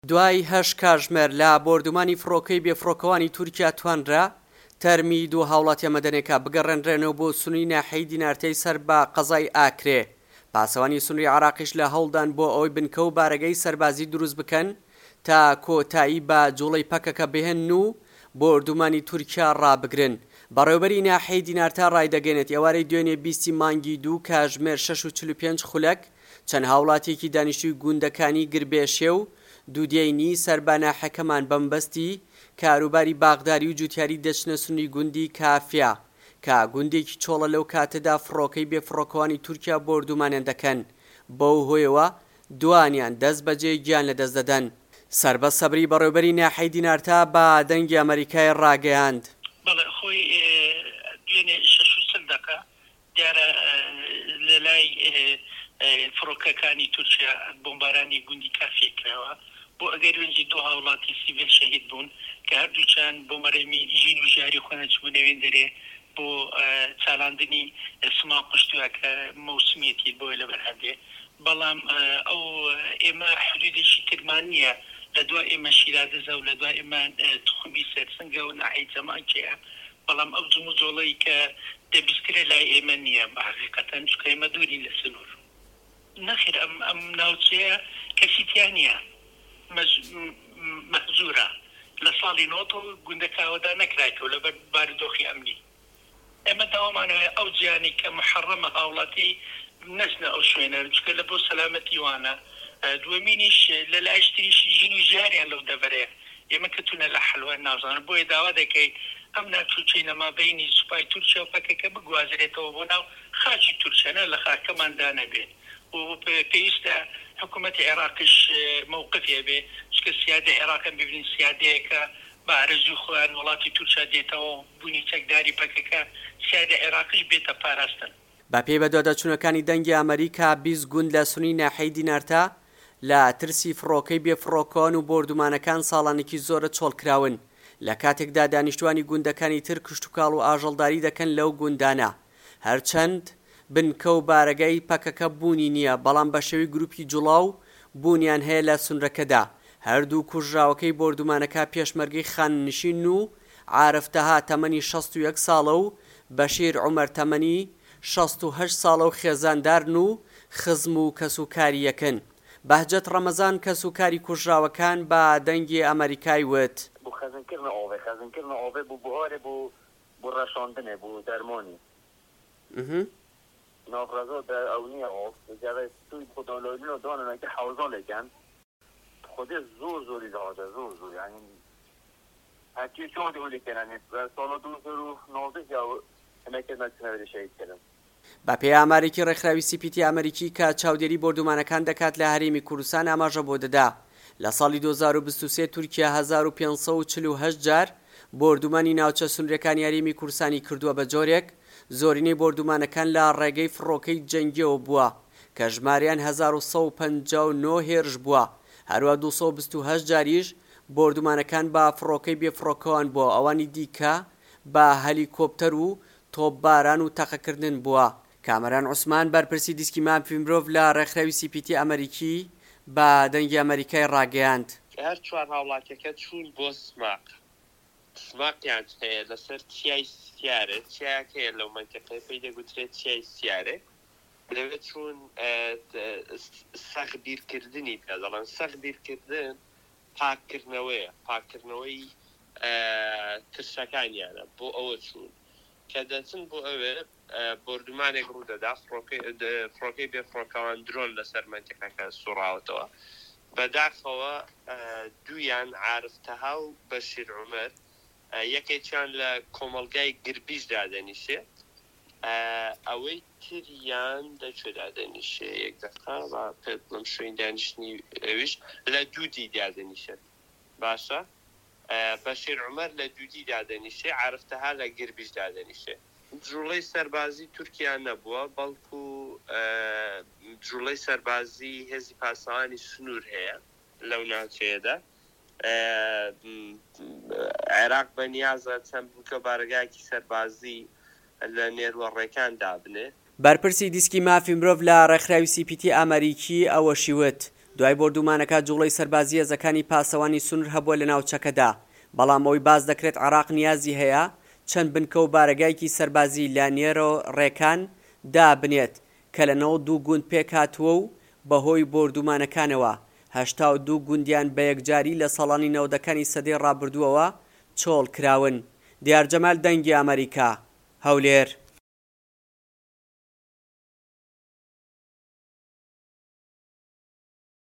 دوای 8 کاتژمێر لە بۆردومانی فڕۆکەی بێفڕۆکەوانی تورکیا توانرا تەرمی دوو هاوڵاتیە مەدەنیەکە بگەڕێنرێنەوە بۆ سنووری ناحەیەی دینارتەی سەر بە قەزای ئاکرێ. پاسەوانی سنووری عێراقیش لە هەوڵدان بۆ ئەوەی بنکە و بارگەی سەربازی دروست بکەن تا کۆتایی بە جوڵەی پەکەکە بهێن و بۆردومانی تورکیا ڕابگرن. بەڕێوەبەری ناحەیەی دینارتا ڕایدەگەێنێت ئێوارەی دوێنێ 20 مانگی 2 کاتژمێر 6:45 خولەک چەند هاوڵاتێکی دانیشتووی گوندەکانی گربێشێ و دوودێنی سەرباناحەکەمان بەمبەستی کاروباری باغداری و جوتیاری دەچنە سنووری گوندی کافیا کە گوندێکی چۆڵە لەو کاتەدا فڕۆکەی بێفڕۆکەوانی تورکیا بۆردومانیان دەکەن. بەو هۆیەوە دوانیان دەست بەجێ گیان لەدەست دەدەن. سەربەت سەبری بەڕێوەبەری ناحەیەی دینارتا بە دەنگی ئەمریکای ڕاگەیاند. بەڵێ خۆی دوێنێ 6 دقە دیارە لە لای فڕۆکەکانی تورکیا بۆمبارانی گوندی کافێ کراوە بۆ ئەگەر وێنجی دو هاوڵاتی سیڤیل شەهید بوون کە هەردووچان بۆ مەرەمی ژین و ژیاری خۆیان چبوونەوێن دەرێ بۆ چالاندنی سما قشتووە کە مەوسمیەتی بۆی لە بەرهەندێ. بەڵام ئەو ئێمە حدودێکی ترمان نییە لە دوای ئێمە شیرازە و لە دوای ئێمە تخمی سەرسنگە و ناحەی جەماعەیە. بەڵام ئەو جوم و جۆڵەی کە دەبیسترێ لای ئێمە نییە بە حەقیقەتەن چکە ئێمە دووری لە سنوور نەخیر ئەم ناوچەیە کەسیتیان نییە مەحزورە لە ساڵی نۆتۆ گوندەکاوەدا نەکرایەوە لە بارودۆخی ئەمنی. ئێمە داوامانەوە ئەو جیانی کە محەڕەمە هاوڵاتی نەچنە ئەو شوێنە چکە لە بۆ سەلامەتی وانە. دووەمینیش لە لایشتریشی ژین و ژیاریان لەو دەبەرەیە ئێمە کەتونە لە حەلوە نازانن بۆیە داوا دەکەیت ئەم ناچووچەی نەما بینی سوپای تورکیا و پەکەکە بگوازرێتەوە بۆ ناو خاچی تورکیانە لە خاکەماندا نەبێت و پێویستە حکوومەتی عێراقیش مووقفێ بێ چکە سیادە عێراقم ببینین سیادەیەکە بە ئارەزوی خۆیان وڵاتی تورکیا دێتەوە بوونی چەکداری پەکەکە سیادە عێراقیش بێتە پاراستن. بە پێی بەدوادەچوونەکانی دەنگی ئەمریکا 20 گوند لە سنووری ناحەیەی دینارتا لە ترسی فڕۆکەی بێفڕۆکەوان و بۆردومانەکان ساڵانێکی زۆرە چۆڵکراون. لە کاتێکدا دانیشتوانی گوندەکانی تر کشتتوکاڵ و ئاژەڵداری دەکەن لەو گوندانە. هەرچەند بنکە و بارگای پەکەکە بوونی نییە بەڵام بە شێوەی گروپی جوڵاو بوونیان هەیە لە سونرەکەدا. هەردوو کوژراوەکەی بۆردومانەکە پێشمەرگەی خاننشین و عارفتەها تەمەنی 61 ساڵە و بەشیر عومەر تەمەنی 68 ساڵە و خێزاندارن و خزم و کەسوکاری یەکن. بەهجەت ڕەمەزان کەسوکاری کوژراوەکان بە دەنگی ئەمریکای وت خەزمکردنە ئاوێ بوو بوهارێ بوو بۆ ڕەشاندنێ بوو دەرمانی ناڕەزۆ ئەو نییە توی خۆداڵۆنی و دانەکە حوزاڵێکیان خودێ زۆری داوادە زۆر یعنی هەرکی چۆن دیولیکەرانێت ساڵە 2019 ئەمەکە نەچنەوەری شەهید کردن. بە پێی ئامارێکی ڕێکخراوی سیپیتی ئەمریکی کە چاودێری بۆردومانەکان دەکات لە هەرێمی کوردستان ئاماژە بۆ دەدا. لە ساڵی 2023 تورکیا 1548 جار بۆردومانی ناوچە سنوورەکانی هەرێمی کوردستانی کردووە بە جۆرێک. زۆرینەی بۆردومانەکان لە ڕێگەی فڕۆکەی جەنگیەوە بووە کە ژماریان 1159 هێرش بووە. هەروە 228 جاریش بۆردومانەکان بە فڕۆکەی بێفڕۆکەوان بووە. ئەوانی دیکە بە هەلیکۆپتەر و تۆپباران و تەقەکردن بووە. کامەران عوسمان بەرپرسی دیسکی مافی مرۆڤ لە ڕێکخراوی سیپیتی ئەمریکی بە دەنگی ئەمریکای ڕاگەیاند. هەر چوار هاوڵاتیەکە چوون بۆ سماقیان هەیە لەسەر چیای سیارە چیاکە هەیە لەو منتیقەیە پێی دەگوترێت چیای سیارە لەوێت چوون سەخبیرکردنی پێ دەڵێن. سەخبیرکردن پاکردنەوەی ترسەکانیانە بۆ ئەوە چوون کە دەچن بۆ ئەوێ بۆردومانێک ڕوودەدا فڕۆکەی بێفڕۆکەوان درۆن لەسەر منتیقەکە سوڕاوەتەوە. بەداخەوە دوویان عارفتەها و بەشیر عومەر یەکێکیان لە کۆمەڵگای گربیش دادەنیشێ ئەوەی تریان دەچێ دادەنیشێ یەک دەقا پێت بڵم شوێن دانیشتنی ئەویش لە دوودی دادەنیشێت. باشە بەشیر عومەر لە دوودی دادەنیشێ عارفتەها لە گربیش دادەنیشێ. جوڵەی سەربازی تورکیا نەبووە بەڵکو جوڵەی سەربازی هێزی پاسەوانی سنوور هەیە لەو ناوچەیەدا. عێراق بەنیازە چەند بکە بارگایەکی سەربازی لە نێروەڕێکان دابنێ. بەرپرسی دیسکی مافی مرۆڤ لە ڕێکخراوی سیپیتی ئەمریکی ئەوەشی وت دوای بردومانەکە جوڵەی سەربازی هێزەکانی پاسەوانی سونر هەبووە لە ناوچەکەدا، بەڵام ئەوەی باز دەکرێت عێراق نیازی هەیە چەند بنکە و بارەگایکی سەربازی لە نێرۆ ڕێکان دابنێت کە لە 92 گوند پێک هاتووە و بەهۆی بردومانەکانەوە 82 گوندیان بە یەکجاری لە ساڵانی 90ەکانی سەدەی ڕابردووەوە چۆڵ کراون. دیار جەمال دەنگی ئەمریکا، هەولێر.